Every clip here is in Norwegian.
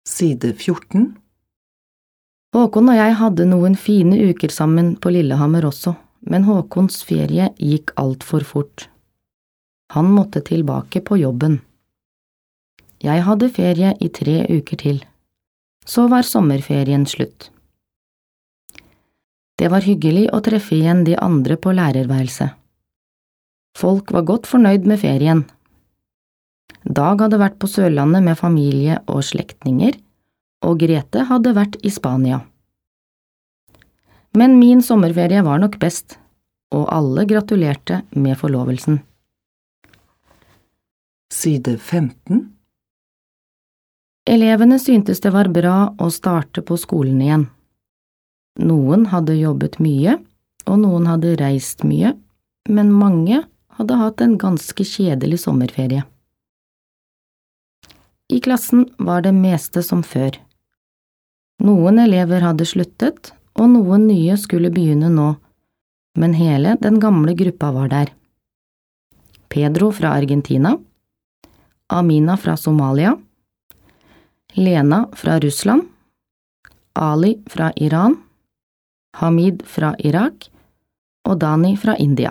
Side 14. Håkon og jeg hadde noen fine uker sammen på Lillehammer også, men Håkons ferie gikk alt for fort. Han måtte tilbake på jobben. Jeg hadde ferie i 3 uker til. Så var sommerferien slutt. Det var hyggelig å treffe igjen de andre på lærerværelset. Folk var godt fornøyd med ferien. Dag hadde vært på Sørlandet med familie og slektninger, og Grete hadde vært i Spania. Men min sommerferie var nok best, og alle gratulerte med forlovelsen. Side 15. Elevene syntes det var bra å starte på skolen igjen. Noen hadde jobbet mye, og noen hadde reist mye, men mange hadde hatt en ganske kjedelig sommerferie. I klassen var det meste som før. Noen elever hadde sluttet, og noen nye skulle begynne nå, men hele den gamle gruppa var der. Pedro fra Argentina, Amina fra Somalia, Lena fra Russland, Ali fra Iran, Hamid fra Irak og Dani fra India.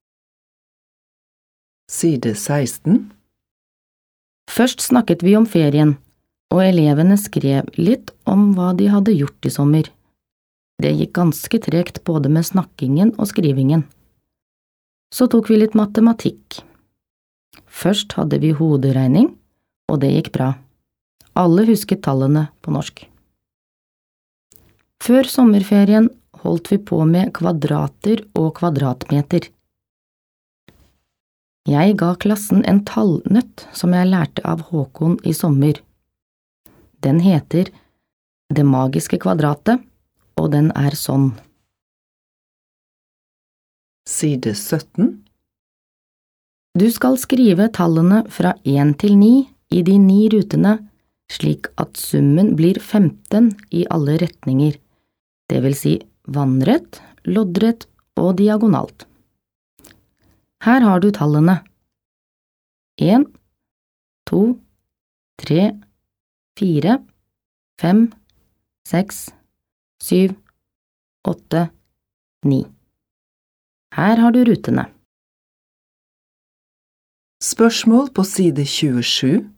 Side 16. Først snakket vi om ferien, og elevene skrev litt om hva de hadde gjort i sommer. Det gikk ganske tregt både med snakkingen og skrivingen. Så tok vi litt matematikk. Først hadde vi hoderegning, og det gikk bra. Alle husket tallene på norsk. Før sommerferien holdt vi på med kvadrater og kvadratmeter. Jeg ga klassen en tallnøtt som jeg lærte av Håkon i sommer. Den heter Det magiske kvadratet, og den er sånn. Side 17. Du skal skrive tallene fra 1 til 9 i de 9 rutene, slik at summen blir 15 i alle retninger, det vil si vannrett, loddrett og diagonalt. Her har du tallene. 1, 2, 3, 4, 5, 6, 7, 8, 9. Her har du rutene. Spørsmål på side 27.